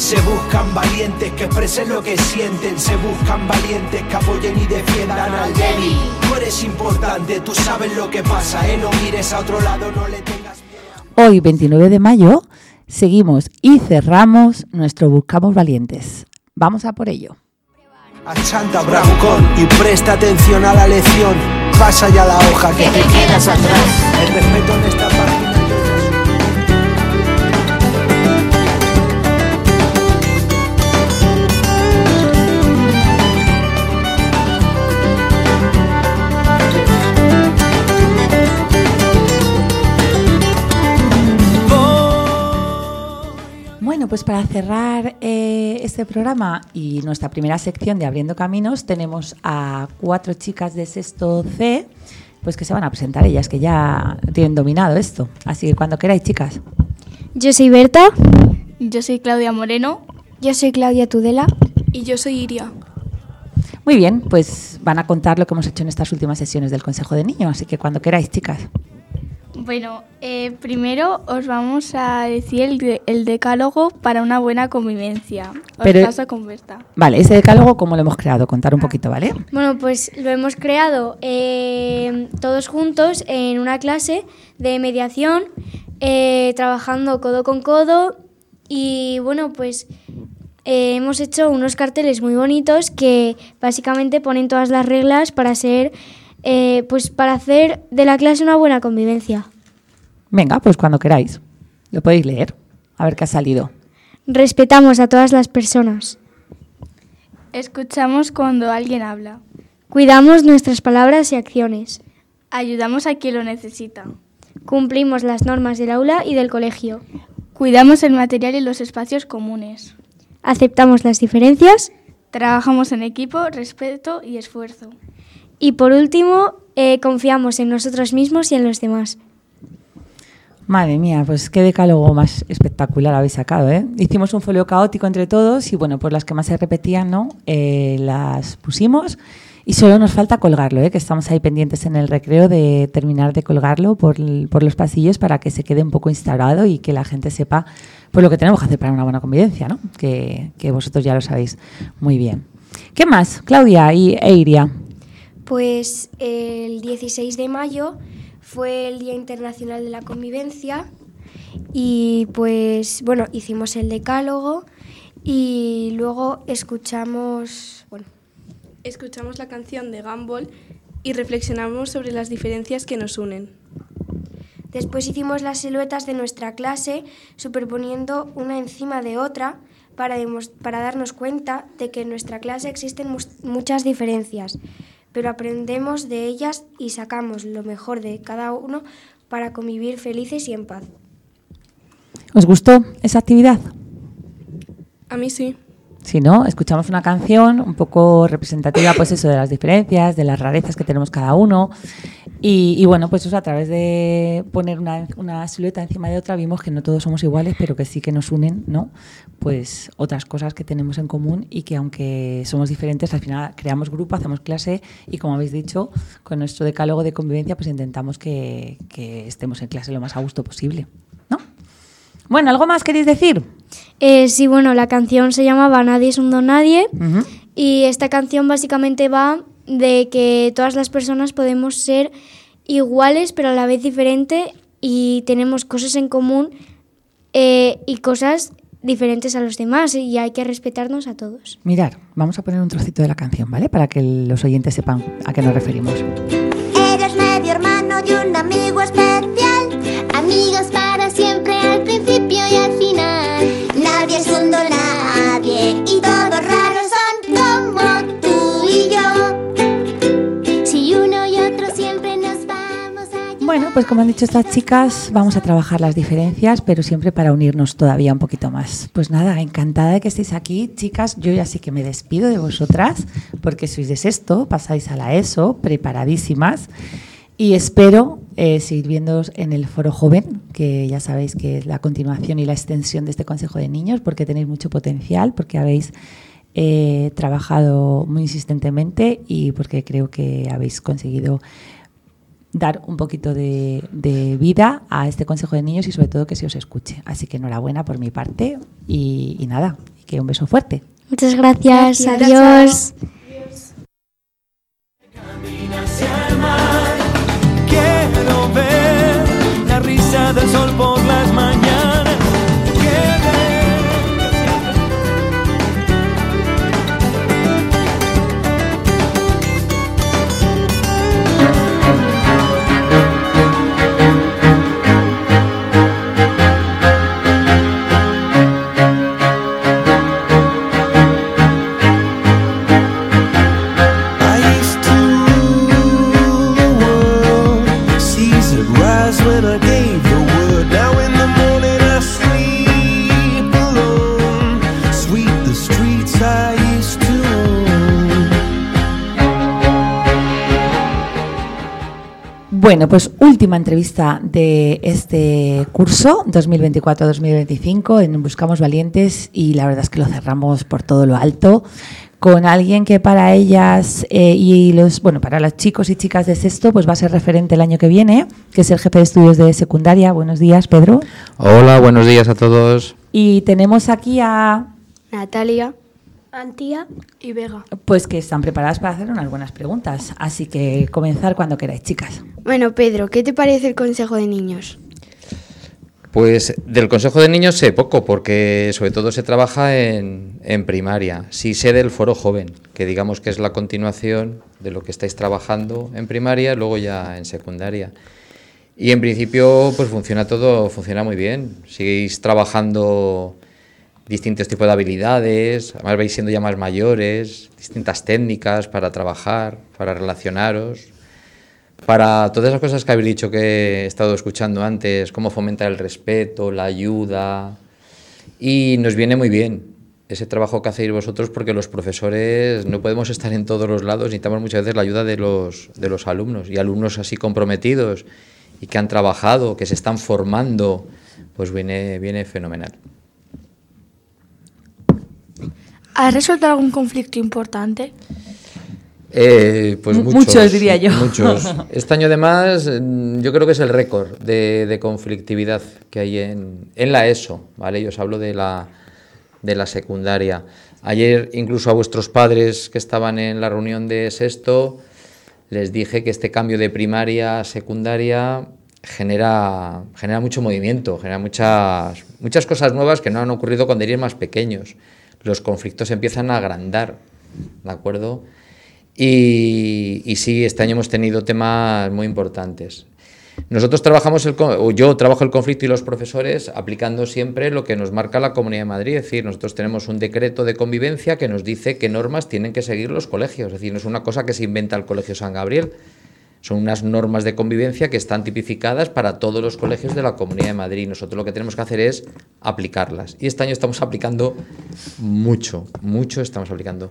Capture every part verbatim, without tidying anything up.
Se buscan valientes que expresen lo que sienten. Se buscan valientes que apoyen y defiendan al débil. Tú eres importante, tú sabes lo que pasa, ¿eh? No mires a otro lado, no le tengas miedo. Hoy, veintinueve de mayo, seguimos y cerramos nuestro Buscamos Valientes. Vamos a por ello. Achanta bravucón y presta atención a la lección. Pasa ya la hoja que te quedas atrás. El respeto en esta página. Bueno, pues para cerrar eh, este programa y nuestra primera sección de Abriendo Caminos, tenemos a cuatro chicas de sexto C, pues que se van a presentar ellas, que ya tienen dominado esto. Así que cuando queráis, chicas. Yo soy Berta. Yo soy Claudia Moreno. Yo soy Claudia Tudela. Y yo soy Iria. Muy bien, pues van a contar lo que hemos hecho en estas últimas sesiones del Consejo de Niños, así que cuando queráis, chicas. Bueno, eh, primero os vamos a decir el, de, el decálogo para una buena convivencia. Os Pero, paso con Berta. Vale, ese decálogo, ¿cómo lo hemos creado? Contar un poquito, ¿vale? Bueno, pues lo hemos creado eh, todos juntos en una clase de mediación, eh, trabajando codo con codo y bueno, pues eh, hemos hecho unos carteles muy bonitos que básicamente ponen todas las reglas para ser, eh, pues para hacer de la clase una buena convivencia. Venga, pues cuando queráis. Lo podéis leer. A ver qué ha salido. Respetamos a todas las personas. Escuchamos cuando alguien habla. Cuidamos nuestras palabras y acciones. Ayudamos a quien lo necesita. Cumplimos las normas del aula y del colegio. Cuidamos el material y los espacios comunes. Aceptamos las diferencias. Trabajamos en equipo, respeto y esfuerzo. Y por último, eh, confiamos en nosotros mismos y en los demás. Madre mía, pues qué decálogo más espectacular habéis sacado, ¿eh? Hicimos un folio caótico entre todos y bueno, pues las que más se repetían, ¿no? Eh, las pusimos y solo nos falta colgarlo, ¿eh? Que estamos ahí pendientes en el recreo de terminar de colgarlo por, por los pasillos para que se quede un poco instaurado y que la gente sepa pues lo que tenemos que hacer para una buena convivencia, ¿no? Que, que vosotros ya lo sabéis muy bien. ¿Qué más, Claudia y e Iria? Pues el dieciséis de mayo fue el Día Internacional de la Convivencia y pues bueno, hicimos el decálogo y luego escuchamos, bueno, escuchamos la canción de Gumball y reflexionamos sobre las diferencias que nos unen. Después hicimos las siluetas de nuestra clase superponiendo una encima de otra para, demos- para darnos cuenta de que en nuestra clase existen mu- muchas diferencias, pero aprendemos de ellas y sacamos lo mejor de cada uno para convivir felices y en paz. ¿Os gustó esa actividad? A mí sí. Si no, escuchamos una canción un poco representativa, pues eso, de las diferencias, de las rarezas que tenemos cada uno. Y, y bueno, pues eso, a través de poner una, una silueta encima de otra, vimos que no todos somos iguales, pero que sí que nos unen, ¿no? Pues otras cosas que tenemos en común y que aunque somos diferentes, al final creamos grupo, hacemos clase y como habéis dicho, con nuestro decálogo de convivencia, pues intentamos que, que estemos en clase lo más a gusto posible, ¿no? Bueno, ¿algo más queréis decir? Eh, sí, bueno, la canción se llamaba Nadie es un don nadie Uh-huh. y esta canción básicamente va de que todas las personas podemos ser iguales pero a la vez diferentes y tenemos cosas en común eh, y cosas diferentes a los demás y hay que respetarnos a todos. Mirad, vamos a poner un trocito de la canción, ¿vale? Para que los oyentes sepan a qué nos referimos. Eres medio hermano de un amigo especial, amigos para siempre al principio y al final. Nadie es un don nadie y todos raros son como tú y yo. Si uno y otro siempre nos vamos a ayudar. Bueno, pues como han dicho estas chicas, vamos a trabajar las diferencias, pero siempre para unirnos todavía un poquito más. Pues nada, encantada de que estéis aquí. Chicas, yo ya sí que me despido de vosotras, porque sois de sexto, pasáis a la ESO, preparadísimas. Y espero eh, seguir viéndoos en el Foro Joven, que ya sabéis que es la continuación y la extensión de este Consejo de Niños, porque tenéis mucho potencial, porque habéis eh, trabajado muy insistentemente y porque creo que habéis conseguido dar un poquito de, de vida a este Consejo de Niños y sobre todo que se os escuche. Así que enhorabuena por mi parte y, y nada, y que un beso fuerte. Muchas gracias, Gracias. adiós. Quiero ver la risa del sol por las mañanas. Bueno, pues última entrevista de este curso dos mil veinticuatro dos mil veinticinco en Buscamos Valientes y la verdad es que lo cerramos por todo lo alto con alguien que para ellas eh, y los bueno para los chicos y chicas de sexto pues va a ser referente el año que viene, que es el jefe de estudios de secundaria. Buenos días, Pedro. Hola, buenos días a todos. Y tenemos aquí a Natalia. Antía y Vega. Pues que están preparadas para hacer unas buenas preguntas, así que comenzar cuando queráis, chicas. Bueno, Pedro, ¿qué te parece el Consejo de Niños? Pues del Consejo de Niños sé poco, porque sobre todo se trabaja en, en primaria. Sí sé del Foro Joven, que digamos que es la continuación de lo que estáis trabajando en primaria, luego ya en secundaria. Y en principio pues funciona todo, funciona muy bien. Seguís trabajando distintos tipos de habilidades, además vais siendo ya más mayores, distintas técnicas para trabajar, para relacionaros, para todas esas cosas que habéis dicho que he estado escuchando antes, cómo fomentar el respeto, la ayuda, y nos viene muy bien ese trabajo que hacéis vosotros porque los profesores no podemos estar en todos los lados, necesitamos muchas veces la ayuda de los, de los alumnos, y alumnos así comprometidos y que han trabajado, que se están formando, pues viene, viene fenomenal. ¿Has resuelto algún conflicto importante? Eh, pues muchos, muchos, diría yo. Muchos. Este año, además, yo creo que es el récord de, de conflictividad que hay en, en la ESO, ¿vale? Yo os hablo de la, de la secundaria. Ayer, incluso a vuestros padres que estaban en la reunión de sexto, les dije que este cambio de primaria a secundaria genera, genera mucho movimiento, genera muchas, muchas cosas nuevas que no han ocurrido cuando erais más pequeños. Los conflictos empiezan a agrandar, ¿de acuerdo? Y, y sí, este año hemos tenido temas muy importantes. Nosotros trabajamos, el, o yo trabajo el conflicto y los profesores aplicando siempre lo que nos marca la Comunidad de Madrid. Es decir, nosotros tenemos un decreto de convivencia que nos dice qué normas tienen que seguir los colegios. Es decir, no es una cosa que se inventa el Colegio San Gabriel. Son unas normas de convivencia que están tipificadas para todos los colegios de la Comunidad de Madrid. Nosotros lo que tenemos que hacer es aplicarlas. Y este año estamos aplicando mucho, mucho estamos aplicando.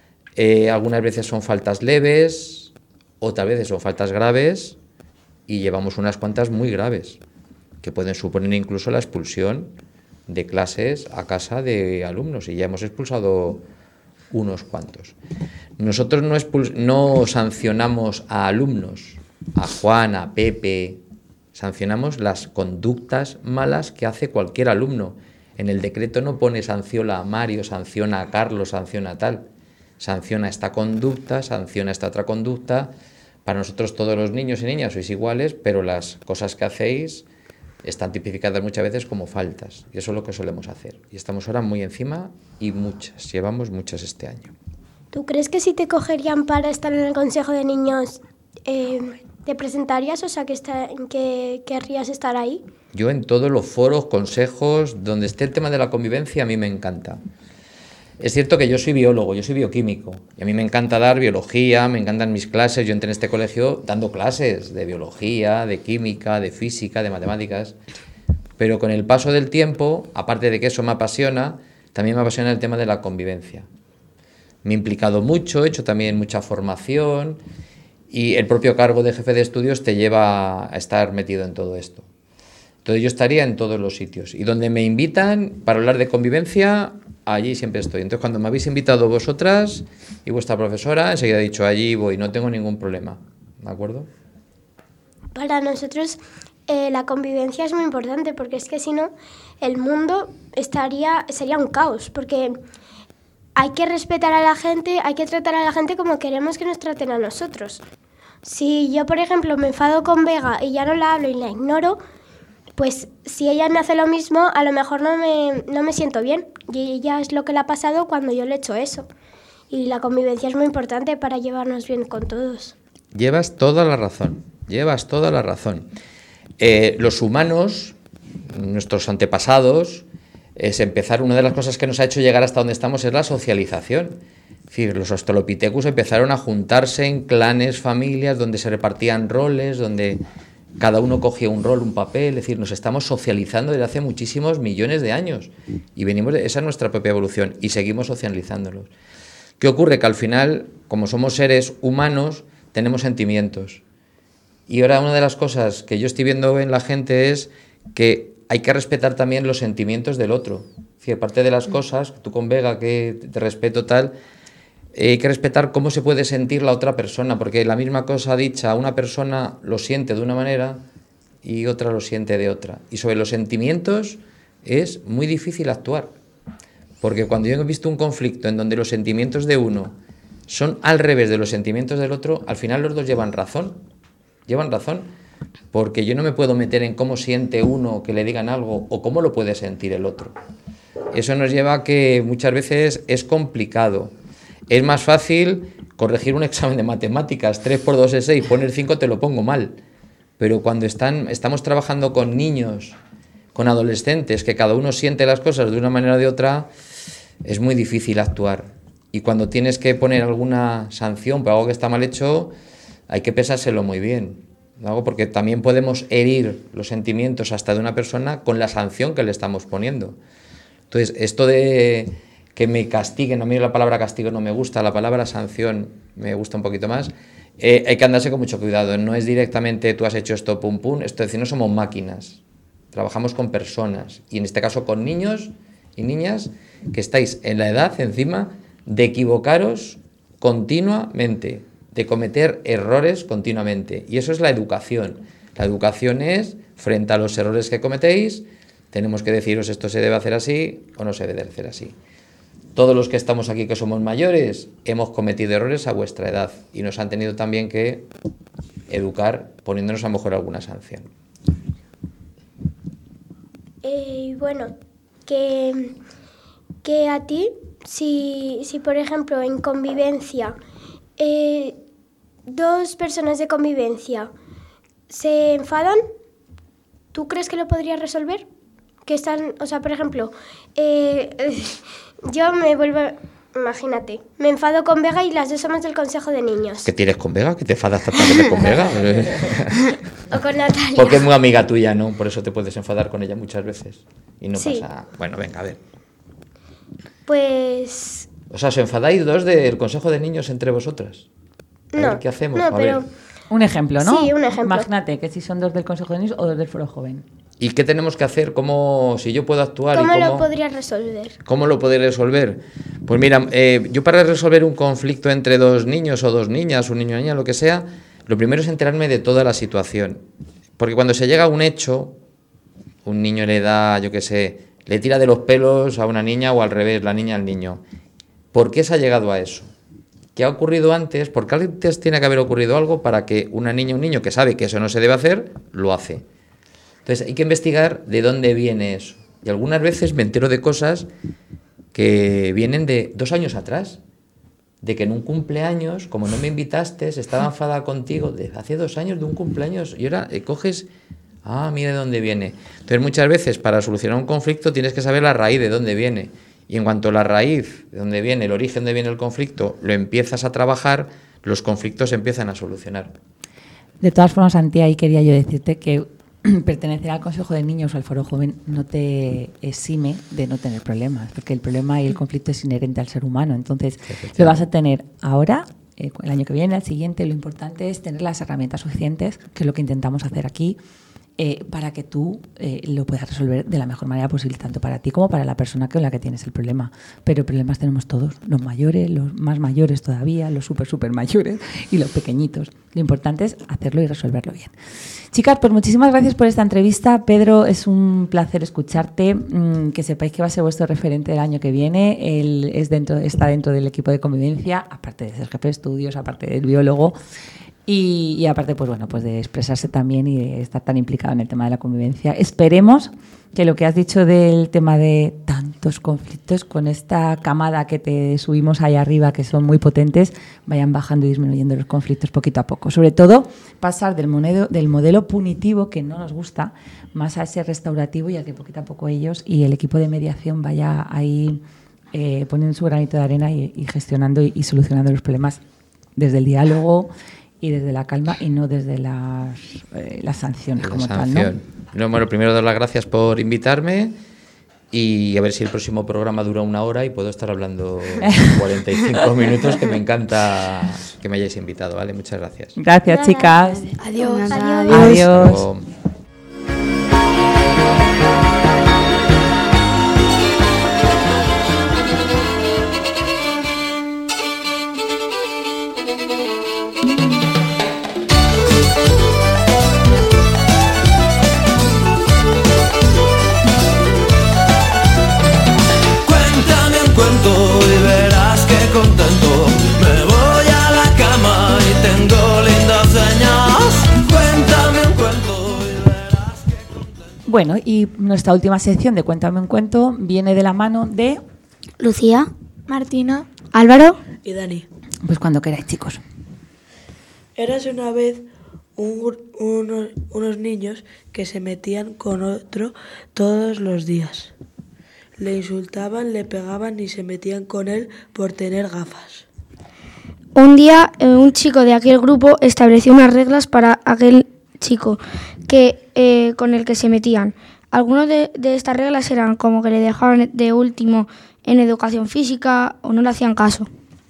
Eh, algunas veces son faltas leves, otras veces son faltas graves y llevamos unas cuantas muy graves, que pueden suponer incluso la expulsión de clases a casa de alumnos. Y ya hemos expulsado unos cuantos. Nosotros no, expuls- no sancionamos a alumnos, a Juan, a Pepe, sancionamos las conductas malas que hace cualquier alumno. En el decreto no pone sanciona a Mario, sanciona a Carlos, sanciona a tal. Sanciona esta conducta, sanciona esta otra conducta. Para nosotros todos los niños y niñas sois iguales, pero las cosas que hacéis están tipificadas muchas veces como faltas. Y eso es lo que solemos hacer. Y estamos ahora muy encima y muchas, llevamos muchas este año. ¿Tú crees que si te cogerían para estar en el Consejo de Niños, eh, te presentarías? O sea, que, está, que querrías estar ahí. Yo en todos los foros, consejos, donde esté el tema de la convivencia, a mí me encanta. Es cierto que yo soy biólogo, yo soy bioquímico, y a mí me encanta dar biología, me encantan mis clases. Yo entré en este colegio dando clases de biología, de química, de física, de matemáticas, pero con el paso del tiempo, aparte de que eso me apasiona, también me apasiona el tema de la convivencia. Me he implicado mucho, he hecho también mucha formación, y el propio cargo de jefe de estudios te lleva a estar metido en todo esto. Entonces yo estaría en todos los sitios, y donde me invitan para hablar de convivencia, allí siempre estoy. Entonces cuando me habéis invitado vosotras y vuestra profesora, enseguida he dicho allí voy, no tengo ningún problema, ¿de acuerdo? para nosotros eh, la convivencia es muy importante, porque es que si no, el mundo estaría sería un caos, porque hay que respetar a la gente, hay que tratar a la gente como queremos que nos traten a nosotros. Si yo, por ejemplo, me enfado con Vega y ya no la hablo y la ignoro, pues si ella me hace lo mismo, a lo mejor no me, no me siento bien. Y ella es lo que le ha pasado cuando yo le he hecho eso. Y la convivencia es muy importante para llevarnos bien con todos. Llevas toda la razón, llevas toda la razón. Eh, los humanos, nuestros antepasados, es empezar, una de las cosas que nos ha hecho llegar hasta donde estamos es la socialización. Es decir, los australopithecus empezaron a juntarse en clanes, familias, donde se repartían roles, donde cada uno cogía un rol, un papel. Es decir, nos estamos socializando desde hace muchísimos millones de años y venimos de, esa es nuestra propia evolución y seguimos socializándolos. ¿Qué ocurre? Que al final, como somos seres humanos, tenemos sentimientos. Y ahora una de las cosas que yo estoy viendo en la gente es que hay que respetar también los sentimientos del otro. Es decir, aparte de las cosas, tú con Vega, que te respeto tal, eh, hay que respetar cómo se puede sentir la otra persona, porque la misma cosa dicha, una persona lo siente de una manera y otra lo siente de otra. Y sobre los sentimientos es muy difícil actuar, porque cuando yo he visto un conflicto en donde los sentimientos de uno son al revés de los sentimientos del otro, al final los dos llevan razón, llevan razón, porque yo no me puedo meter en cómo siente uno que le digan algo o cómo lo puede sentir el otro. Eso nos lleva a que muchas veces es complicado. Es más fácil corregir un examen de matemáticas, tres por dos es seis, poner cinco te lo pongo mal. Pero cuando están, estamos trabajando con niños, con adolescentes, que cada uno siente las cosas de una manera o de otra, es muy difícil actuar. Y cuando tienes que poner alguna sanción por algo que está mal hecho, hay que pensárselo muy bien, ¿no? Porque también podemos herir los sentimientos hasta de una persona con la sanción que le estamos poniendo. Entonces, esto de que me castiguen, a mí la palabra castigo no me gusta, la palabra sanción me gusta un poquito más, eh, hay que andarse con mucho cuidado. No es directamente tú has hecho esto, pum, pum, esto es decir, no somos máquinas, trabajamos con personas, y en este caso con niños y niñas que estáis en la edad, encima, de equivocaros continuamente, de cometer errores continuamente. Y eso es la educación. La educación es, frente a los errores que cometéis, tenemos que deciros esto se debe hacer así o no se debe hacer así. Todos los que estamos aquí que somos mayores hemos cometido errores a vuestra edad y nos han tenido también que educar poniéndonos a lo mejor alguna sanción. Eh, bueno, que, que a ti, si, si por ejemplo en convivencia, eh, dos personas de convivencia se enfadan, ¿tú crees que lo podrías resolver? Que están, o sea, por ejemplo, eh, yo me vuelvo, imagínate, me enfado con Vega y las dos somos del Consejo de Niños. ¿Qué tienes con Vega? ¿Que te enfadas totalmente con Vega? O con Natalia. Porque es muy amiga tuya, ¿no? Por eso te puedes enfadar con ella muchas veces. Y no sí. pasa... Bueno, venga, a ver. Pues... O sea, ¿os enfadáis dos del Consejo de Niños entre vosotras? A no, ver, ¿qué hacemos? No, a pero... ver. Un ejemplo, ¿no? Sí, un ejemplo. Imagínate que si son dos del Consejo de Niños o dos del Foro Joven. ¿Y qué tenemos que hacer? ¿Cómo, si yo puedo actuar? ¿Cómo, y cómo lo podrías resolver? ¿Cómo lo podría resolver? Pues mira, eh, yo para resolver un conflicto entre dos niños o dos niñas, un niño o niña, lo que sea, lo primero es enterarme de toda la situación. Porque cuando se llega a un hecho, un niño le da, yo qué sé, le tira de los pelos a una niña o al revés, la niña al niño. ¿Por qué se ha llegado a eso? ¿Qué ha ocurrido antes? Porque antes tiene que haber ocurrido algo para que una niña o un niño que sabe que eso no se debe hacer, lo hace. Entonces hay que investigar de dónde viene eso. Y algunas veces me entero de cosas que vienen de dos años atrás. De que en un cumpleaños, como no me invitaste, estaba enfadada contigo, de hace dos años de un cumpleaños, y ahora eh, coges, ah, mira de dónde viene. Entonces muchas veces para solucionar un conflicto tienes que saber la raíz de dónde viene. Y en cuanto a la raíz, de dónde viene, el origen de dónde viene el conflicto, lo empiezas a trabajar, los conflictos se empiezan a solucionar. De todas formas, Santi, ahí quería yo decirte que pertenecer al Consejo de Niños o al Foro Joven no te exime de no tener problemas, porque el problema y el conflicto es inherente al ser humano. Entonces, lo vas a tener ahora, eh, el año que viene, el siguiente. Lo importante es tener las herramientas suficientes, que es lo que intentamos hacer aquí, eh, para que tú eh, lo puedas resolver de la mejor manera posible, tanto para ti como para la persona con la que tienes el problema. Pero problemas tenemos todos, los mayores, los más mayores todavía, los súper, súper mayores y los pequeñitos. Lo importante es hacerlo y resolverlo bien. Chicas, pues muchísimas gracias por esta entrevista. Pedro, es un placer escucharte. Mm, que sepáis que va a ser vuestro referente el año que viene. Él es dentro, está dentro del equipo de convivencia, aparte de ser jefe de estudios, aparte del biólogo. Y, y aparte, pues bueno, pues de expresarse también y de estar tan implicado en el tema de la convivencia. Esperemos que lo que has dicho del tema de tantos conflictos, con esta camada que te subimos ahí arriba, que son muy potentes, vayan bajando y disminuyendo los conflictos poquito a poco. Sobre todo, pasar del modelo, del modelo punitivo, que no nos gusta, más a ese restaurativo, y a que poquito a poco ellos y el equipo de mediación vaya ahí eh, poniendo su granito de arena y, y gestionando y, y solucionando los problemas desde el diálogo y desde la calma, y no desde las, eh, las sanciones como tal, ¿no? No, bueno, primero dar las gracias por invitarme y a ver si el próximo programa dura una hora y puedo estar hablando cuarenta y cinco minutos, que me encanta que me hayáis invitado, ¿vale? Muchas gracias. Gracias, chicas. Adiós. Adiós. Adiós. Y verás que contento me voy a la cama y tengo lindas señas. Cuéntame un cuento y verás que contento. Bueno, y nuestra última sección de Cuéntame un cuento viene de la mano de Lucía, Martina, Álvaro. Y Dani. Pues cuando queráis, chicos. Érase una vez un gru- unos, unos niños que se metían con otro todos los días. Le insultaban, le pegaban y se metían con él por tener gafas. Un día, eh, un chico de aquel grupo estableció unas reglas para aquel chico que eh, con el que se metían. Algunas de, de estas reglas eran como que le dejaban de último en educación física o no le hacían caso.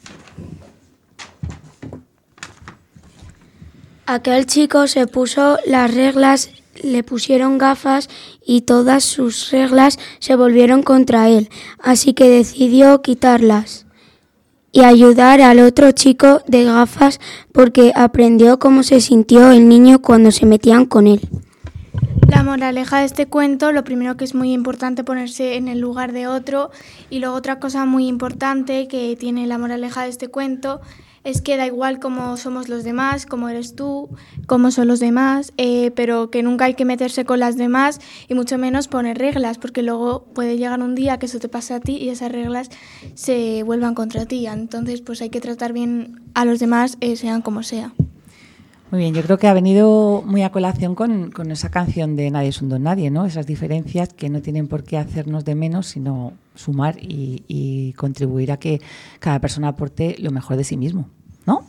Aquel chico se puso las reglas, le pusieron gafas y todas sus reglas se volvieron contra él, así que decidió quitarlas y ayudar al otro chico de gafas porque aprendió cómo se sintió el niño cuando se metían con él. La moraleja de este cuento, lo primero que es muy importante ponerse en el lugar de otro, y luego otra cosa muy importante que tiene la moraleja de este cuento es que da igual cómo somos los demás, cómo eres tú, cómo son los demás, eh, pero que nunca hay que meterse con las demás y mucho menos poner reglas, porque luego puede llegar un día que eso te pase a ti y esas reglas se vuelvan contra ti. Entonces, pues hay que tratar bien a los demás, eh, sean como sea. Muy bien, yo creo que ha venido muy a colación con, con esa canción de Nadie es un don nadie, ¿no? Esas diferencias que no tienen por qué hacernos de menos, sino sumar y, y contribuir a que cada persona aporte lo mejor de sí mismo, ¿no?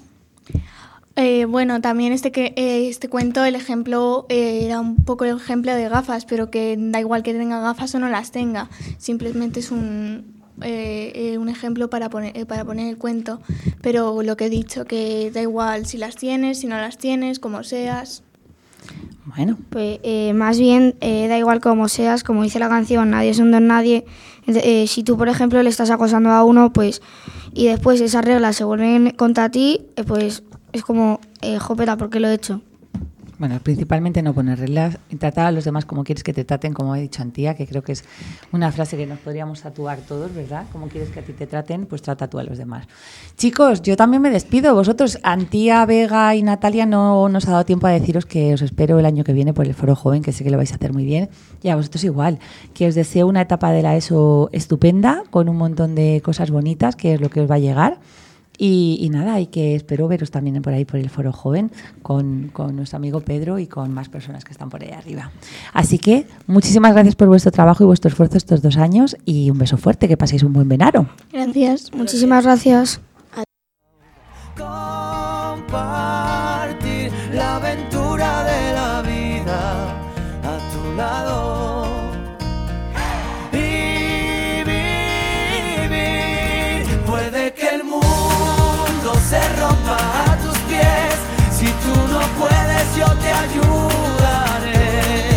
Eh, bueno, también este que eh, este cuento, el ejemplo eh, era un poco el ejemplo de gafas, pero que da igual que tenga gafas o no las tenga, simplemente es un eh, eh, un ejemplo para poner eh, para poner el cuento, pero lo que he dicho, que da igual si las tienes, si no las tienes, como seas. Bueno, Pues eh, más bien eh, da igual cómo seas, como dice la canción, nadie es un don nadie. Eh, si tú, por ejemplo, le estás acosando a uno, pues y después esas reglas se vuelven contra ti, eh, pues es como, eh, jopeta, ¿por qué lo he hecho? bueno, principalmente no poner reglas y tratar a los demás como quieres que te traten, como he dicho Antía, que creo que es una frase que nos podríamos tatuar todos, ¿verdad? Como quieres que a ti te traten, pues trata tú a los demás. Chicos, yo también me despido. Vosotros, Antía, Vega y Natalia, no nos ha dado tiempo a deciros que os espero el año que viene por el Foro Joven, que sé que lo vais a hacer muy bien. Y a vosotros igual, que os deseo una etapa de la ESO estupenda, con un montón de cosas bonitas, que es lo que os va a llegar. Y, y nada, y que espero veros también por ahí por el Foro Joven con, con nuestro amigo Pedro y con más personas que están por ahí arriba. Así que muchísimas gracias por vuestro trabajo y vuestro esfuerzo estos dos años y un beso fuerte, que paséis un buen verano. Gracias. Muchísimas gracias. Compartir la aventura de la vida a tu lado. Y vivir, puede que el mundo se rompa a tus pies. Si tú no puedes, yo te ayudaré.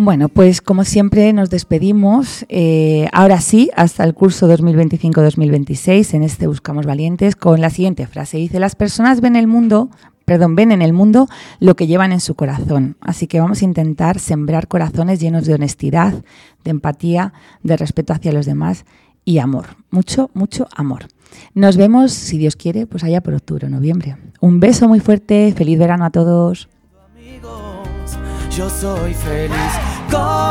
Bueno, pues como siempre nos despedimos, eh, ahora sí, hasta el curso dos mil veinticinco dos mil veintiséis, en este Buscamos Valientes, con la siguiente frase. Dice, las personas ven el mundo, perdón, ven en el mundo lo que llevan en su corazón. Así que vamos a intentar sembrar corazones llenos de honestidad, de empatía, de respeto hacia los demás y amor. Mucho, mucho amor. Nos vemos, si Dios quiere, pues allá por octubre o noviembre. Un beso muy fuerte, feliz verano a todos. Yo soy feliz con